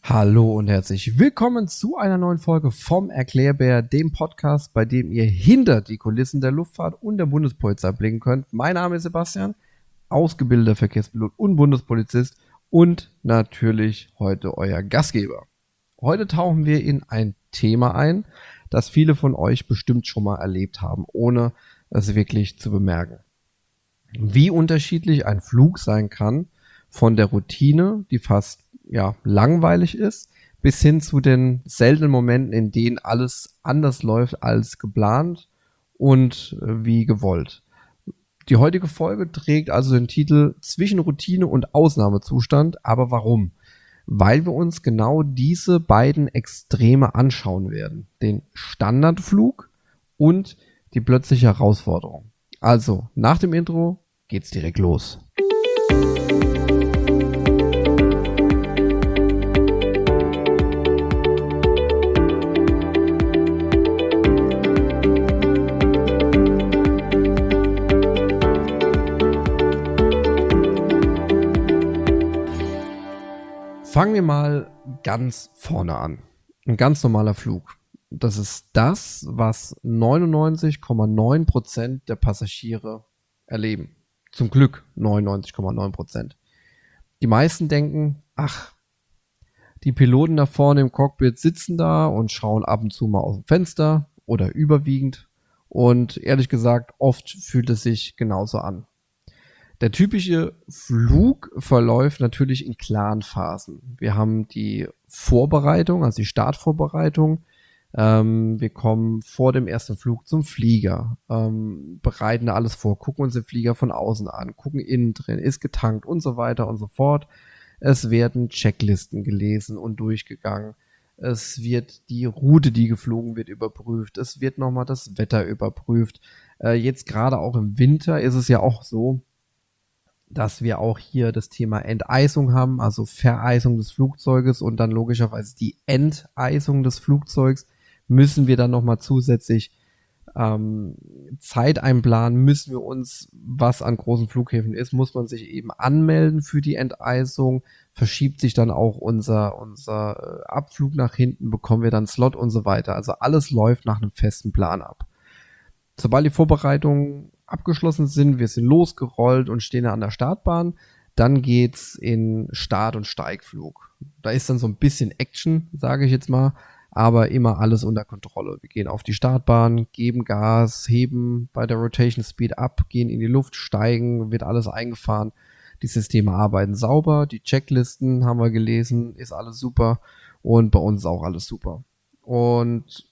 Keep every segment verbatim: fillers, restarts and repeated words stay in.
Hallo und herzlich willkommen zu einer neuen Folge vom Erklärbär, dem Podcast, bei dem ihr hinter die Kulissen der Luftfahrt und der Bundespolizei blicken könnt. Mein Name ist Sebastian, ausgebildeter Verkehrspilot und Bundespolizist und natürlich heute euer Gastgeber. Heute tauchen wir in ein Thema ein, das viele von euch bestimmt schon mal erlebt haben, ohne es wirklich zu bemerken. Wie unterschiedlich ein Flug sein kann von der Routine, die fast ja, langweilig ist, bis hin zu den seltenen Momenten, in denen alles anders läuft als geplant und äh, wie gewollt. Die heutige Folge trägt also den Titel Zwischen Routine und Ausnahmezustand. Aber warum? Weil wir uns genau diese beiden Extreme anschauen werden. Den Standardflug und die plötzliche Herausforderung. Also, nach dem Intro geht's direkt los. Fangen wir mal ganz vorne an. Ein ganz normaler Flug. Das ist das, was neunundneunzig Komma neun Prozent der Passagiere erleben. Zum Glück neunundneunzig Komma neun Prozent. Die meisten denken, ach, die Piloten da vorne im Cockpit sitzen da und schauen ab und zu mal aus dem Fenster oder überwiegend. Und ehrlich gesagt, oft fühlt es sich genauso an. Der typische Flug verläuft natürlich in klaren Phasen. Wir haben die Vorbereitung, also die Startvorbereitung. Ähm, wir kommen vor dem ersten Flug zum Flieger, ähm, bereiten da alles vor, gucken uns den Flieger von außen an, gucken innen drin, ist getankt und so weiter und so fort. Es werden Checklisten gelesen und durchgegangen. Es wird die Route, die geflogen wird, überprüft. Es wird nochmal das Wetter überprüft. Äh, jetzt gerade auch im Winter ist es ja auch so, dass wir auch hier das Thema Enteisung haben, also Vereisung des Flugzeuges und dann logischerweise die Enteisung des Flugzeugs. Müssen wir dann nochmal zusätzlich ähm, Zeit einplanen, müssen wir uns, was an großen Flughäfen ist, muss man sich eben anmelden für die Enteisung, verschiebt sich dann auch unser, unser Abflug nach hinten, bekommen wir dann Slot und so weiter. Also alles läuft nach einem festen Plan ab. Sobald die Vorbereitungen abgeschlossen sind, wir sind losgerollt und stehen an der Startbahn, dann geht's in Start- und Steigflug. Da ist dann so ein bisschen Action, sage ich jetzt mal, aber immer alles unter Kontrolle. Wir gehen auf die Startbahn, geben Gas, heben bei der Rotation Speed ab, gehen in die Luft, steigen, wird alles eingefahren. Die Systeme arbeiten sauber, die Checklisten haben wir gelesen, ist alles super und bei uns ist auch alles super. Und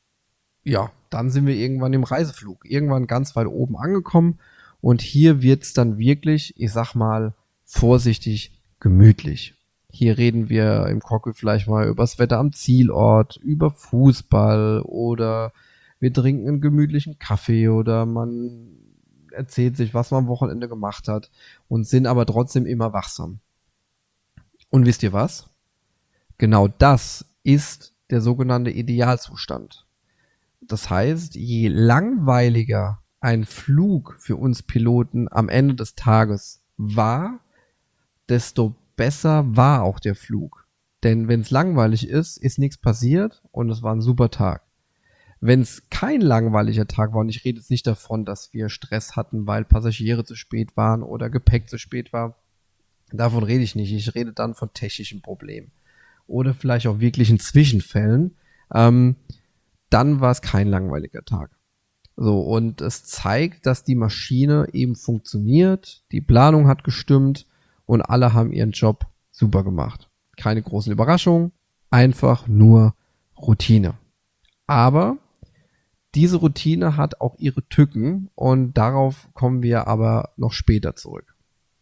ja, dann sind wir irgendwann im Reiseflug, irgendwann ganz weit oben angekommen und hier wird's dann wirklich, ich sag mal, vorsichtig gemütlich. Hier reden wir im Cockpit vielleicht mal über das Wetter am Zielort, über Fußball oder wir trinken einen gemütlichen Kaffee oder man erzählt sich, was man am Wochenende gemacht hat und sind aber trotzdem immer wachsam. Und wisst ihr was? Genau das ist der sogenannte Idealzustand. Das heißt, je langweiliger ein Flug für uns Piloten am Ende des Tages war, desto besser war auch der Flug. Denn wenn es langweilig ist, ist nichts passiert und es war ein super Tag. Wenn es kein langweiliger Tag war, und ich rede jetzt nicht davon, dass wir Stress hatten, weil Passagiere zu spät waren oder Gepäck zu spät war, davon rede ich nicht. Ich rede dann von technischen Problemen oder vielleicht auch wirklichen Zwischenfällen. Ähm, dann war es kein langweiliger Tag. So, und es zeigt, dass die Maschine eben funktioniert, die Planung hat gestimmt und alle haben ihren Job super gemacht. Keine großen Überraschungen, einfach nur Routine. Aber diese Routine hat auch ihre Tücken und darauf kommen wir aber noch später zurück.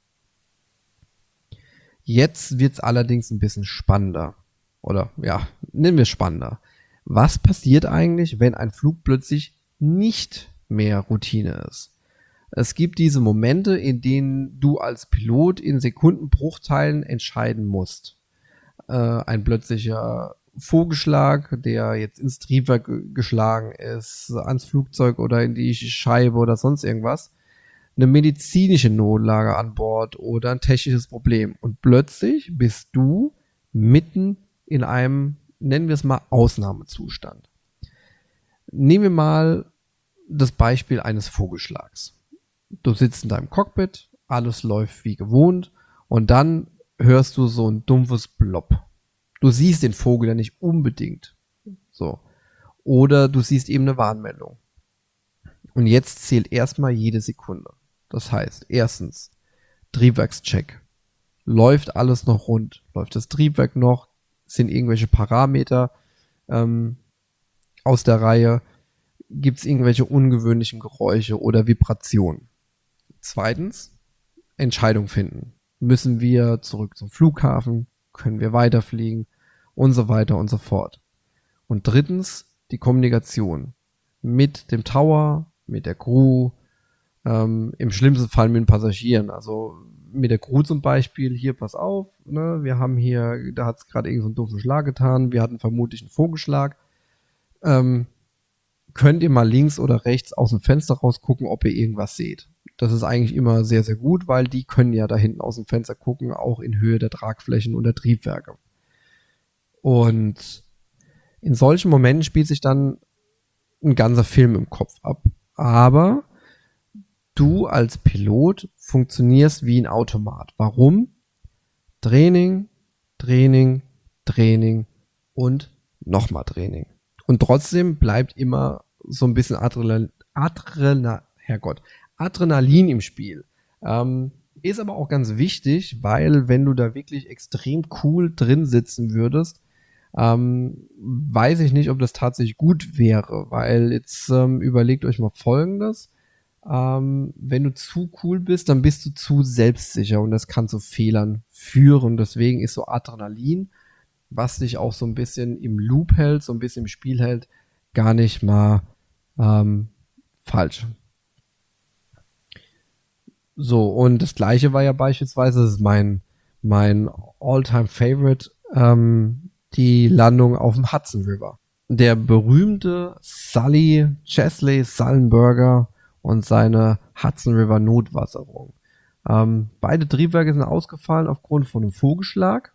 Jetzt wird's allerdings ein bisschen spannender. Oder ja, nennen wir es spannender. Was passiert eigentlich, wenn ein Flug plötzlich nicht mehr Routine ist? Es gibt diese Momente, in denen du als Pilot in Sekundenbruchteilen entscheiden musst. Äh, ein plötzlicher Vogelschlag, der jetzt ins Triebwerk geschlagen ist, ans Flugzeug oder in die Scheibe oder sonst irgendwas. Eine medizinische Notlage an Bord oder ein technisches Problem. Und plötzlich bist du mitten in einem, nennen wir es mal, Ausnahmezustand. Nehmen wir mal das Beispiel eines Vogelschlags. Du sitzt in deinem Cockpit, alles läuft wie gewohnt und dann hörst du so ein dumpfes Blob. Du siehst den Vogel ja nicht unbedingt. So. Oder du siehst eben eine Warnmeldung. Und jetzt zählt erstmal jede Sekunde. Das heißt, erstens, Triebwerkscheck. Läuft alles noch rund? Läuft das Triebwerk noch? Sind irgendwelche Parameter ähm, aus der Reihe? Gibt es irgendwelche ungewöhnlichen Geräusche oder Vibrationen? Zweitens, Entscheidung finden. Müssen wir zurück zum Flughafen? Können wir weiterfliegen? Und so weiter und so fort. Und drittens, die Kommunikation mit dem Tower, mit der Crew, ähm, im schlimmsten Fall mit den Passagieren. Also mit der Crew zum Beispiel, hier, pass auf, ne, wir haben hier, da hat es gerade irgend so einen doofen Schlag getan, wir hatten vermutlich einen Vogelschlag. Ähm, könnt ihr mal links oder rechts aus dem Fenster rausgucken, ob ihr irgendwas seht. Das ist eigentlich immer sehr, sehr gut, weil die können ja da hinten aus dem Fenster gucken, auch in Höhe der Tragflächen und der Triebwerke. Und in solchen Momenten spielt sich dann ein ganzer Film im Kopf ab. Aber du als Pilot funktionierst wie ein Automat. Warum? Training, Training, Training und nochmal Training. Und trotzdem bleibt immer so ein bisschen Adrenalin, Adrenalin, Herrgott, Adrenalin im Spiel. Ähm, ist aber auch ganz wichtig, weil wenn du da wirklich extrem cool drin sitzen würdest, ähm, weiß ich nicht, ob das tatsächlich gut wäre, weil jetzt ähm, überlegt euch mal Folgendes. Ähm, wenn du zu cool bist, dann bist du zu selbstsicher und das kann zu Fehlern führen. Deswegen ist so Adrenalin, was dich auch so ein bisschen im Loop hält, so ein bisschen im Spiel hält, gar nicht mal ähm, falsch. So, und das gleiche war ja beispielsweise, das ist mein, mein All-Time-Favorite, ähm, die Landung auf dem Hudson River. Der berühmte Sully Chesley Sullenberger und seine Hudson River Notwasserung. Ähm, beide Triebwerke sind ausgefallen aufgrund von einem Vogelschlag.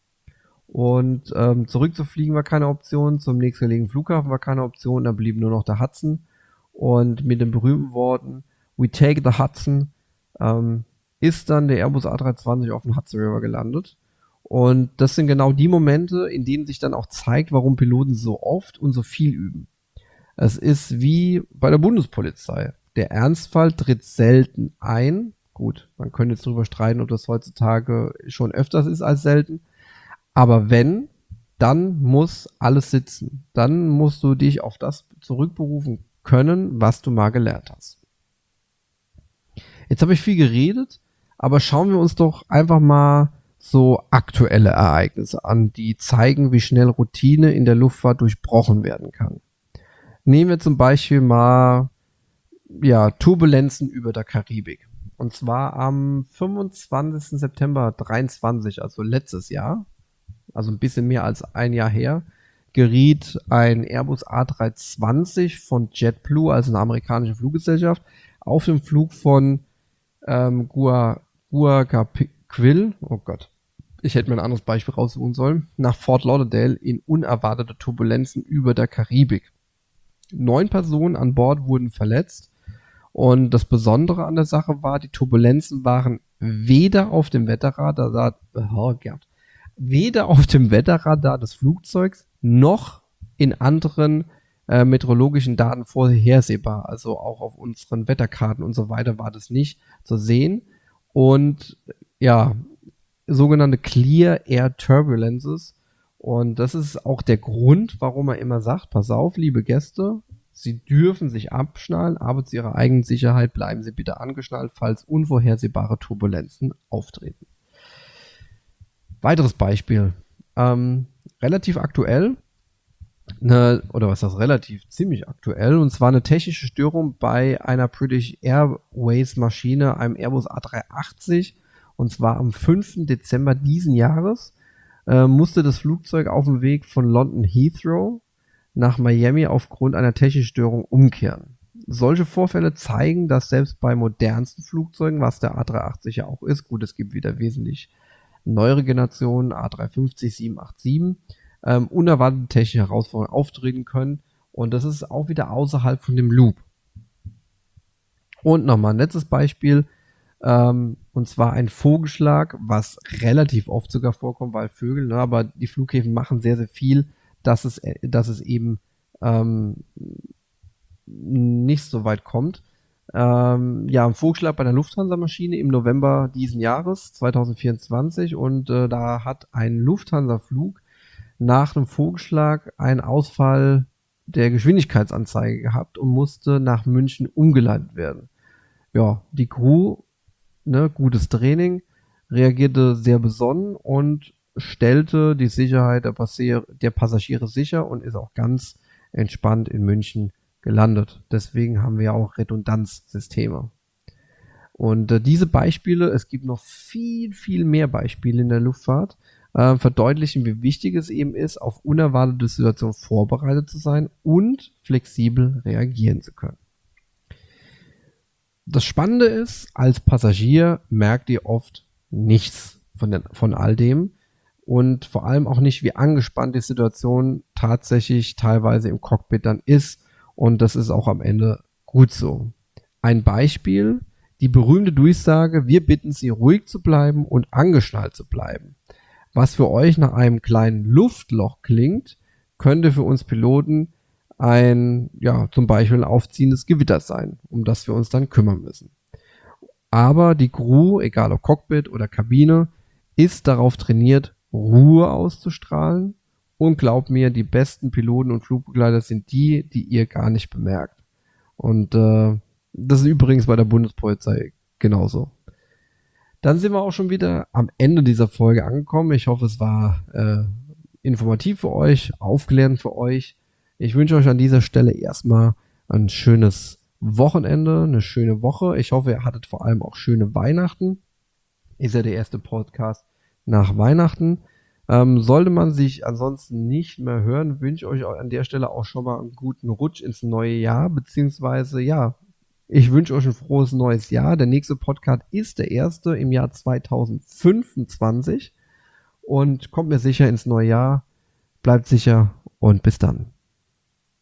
Und ähm, zurückzufliegen war keine Option, zum nächstgelegenen Flughafen war keine Option, da blieb nur noch der Hudson. Und mit den berühmten Worten, "We take the Hudson", ähm, ist dann der Airbus A drei zwanzig auf dem Hudson River gelandet. Und das sind genau die Momente, in denen sich dann auch zeigt, warum Piloten so oft und so viel üben. Es ist wie bei der Bundespolizei. Der Ernstfall tritt selten ein. Gut, man könnte jetzt drüber streiten, ob das heutzutage schon öfters ist als selten. Aber wenn, dann muss alles sitzen. Dann musst du dich auf das zurückberufen können, was du mal gelernt hast. Jetzt habe ich viel geredet, aber schauen wir uns doch einfach mal so aktuelle Ereignisse an, die zeigen, wie schnell Routine in der Luftfahrt durchbrochen werden kann. Nehmen wir zum Beispiel mal ja, Turbulenzen über der Karibik. Und zwar am fünfundzwanzigsten September dreiundzwanzig, also letztes Jahr, also ein bisschen mehr als ein Jahr her, geriet ein Airbus A drei zwanzig von JetBlue, also eine amerikanische Fluggesellschaft, auf dem Flug von ähm, Guayaquil, oh Gott, ich hätte mir ein anderes Beispiel raussuchen sollen, nach Fort Lauderdale in unerwartete Turbulenzen über der Karibik. Neun Personen an Bord wurden verletzt und das Besondere an der Sache war, die Turbulenzen waren weder auf dem Wetterradar, oh Gerd, weder auf dem Wetterradar des Flugzeugs noch in anderen äh, meteorologischen Daten vorhersehbar. Also auch auf unseren Wetterkarten und so weiter war das nicht zu sehen. Und ja, sogenannte Clear Air Turbulences. Und das ist auch der Grund, warum er immer sagt, pass auf, liebe Gäste, Sie dürfen sich abschnallen, aber zu Ihrer eigenen Sicherheit bleiben Sie bitte angeschnallt, falls unvorhersehbare Turbulenzen auftreten. Weiteres Beispiel. Ähm, relativ aktuell, eine, oder was ist das relativ, ziemlich aktuell, und zwar eine technische Störung bei einer British Airways Maschine, einem Airbus A drei achtzig, und zwar am fünften Dezember diesen Jahres äh, musste das Flugzeug auf dem Weg von London Heathrow nach Miami aufgrund einer technischen Störung umkehren. Solche Vorfälle zeigen, dass selbst bei modernsten Flugzeugen, was der A drei achtzig ja auch ist, gut, es gibt wieder wesentlich neuere Generationen, A drei fünfzig, sieben acht sieben, ähm, unerwartete technische Herausforderungen auftreten können. Und das ist auch wieder außerhalb von dem Loop. Und nochmal ein letztes Beispiel, ähm, und zwar ein Vogelschlag, was relativ oft sogar vorkommt, weil Vögel, ne, aber die Flughäfen machen sehr, sehr viel, dass es, dass es eben ähm, nicht so weit kommt. Ähm, ja, ein Vogelschlag bei der Lufthansa-Maschine im November diesen Jahres, zwanzig vierundzwanzig, und äh, da hat ein Lufthansa-Flug nach einem Vogelschlag einen Ausfall der Geschwindigkeitsanzeige gehabt und musste nach München umgeleitet werden. Ja, die Crew, ne, gutes Training, reagierte sehr besonnen und stellte die Sicherheit der, Passier der Passagiere sicher und ist auch ganz entspannt in München gelandet. Deswegen haben wir ja auch Redundanzsysteme. Und äh, diese Beispiele, es gibt noch viel, viel mehr Beispiele in der Luftfahrt, äh, verdeutlichen, wie wichtig es eben ist, auf unerwartete Situationen vorbereitet zu sein und flexibel reagieren zu können. Das Spannende ist, als Passagier merkt ihr oft nichts von, den, von all dem und vor allem auch nicht, wie angespannt die Situation tatsächlich teilweise im Cockpit dann ist, und das ist auch am Ende gut so. Ein Beispiel, die berühmte Durchsage: Wir bitten Sie, ruhig zu bleiben und angeschnallt zu bleiben. Was für euch nach einem kleinen Luftloch klingt, könnte für uns Piloten ein, ja, zum Beispiel ein aufziehendes Gewitter sein, um das wir uns dann kümmern müssen. Aber die Crew, egal ob Cockpit oder Kabine, ist darauf trainiert, Ruhe auszustrahlen, und glaubt mir, die besten Piloten und Flugbegleiter sind die, die ihr gar nicht bemerkt. Und äh, das ist übrigens bei der Bundespolizei genauso. Dann sind wir auch schon wieder am Ende dieser Folge angekommen. Ich hoffe, es war äh, informativ für euch, aufklärend für euch. Ich wünsche euch an dieser Stelle erstmal ein schönes Wochenende, eine schöne Woche. Ich hoffe, ihr hattet vor allem auch schöne Weihnachten. Ist ja der erste Podcast nach Weihnachten. Ähm, sollte man sich ansonsten nicht mehr hören, wünsche ich euch an der Stelle auch schon mal einen guten Rutsch ins neue Jahr, beziehungsweise ja, ich wünsche euch ein frohes neues Jahr. Der nächste Podcast ist der erste im Jahr zwanzig fünfundzwanzig und kommt mir sicher ins neue Jahr. Bleibt sicher und bis dann.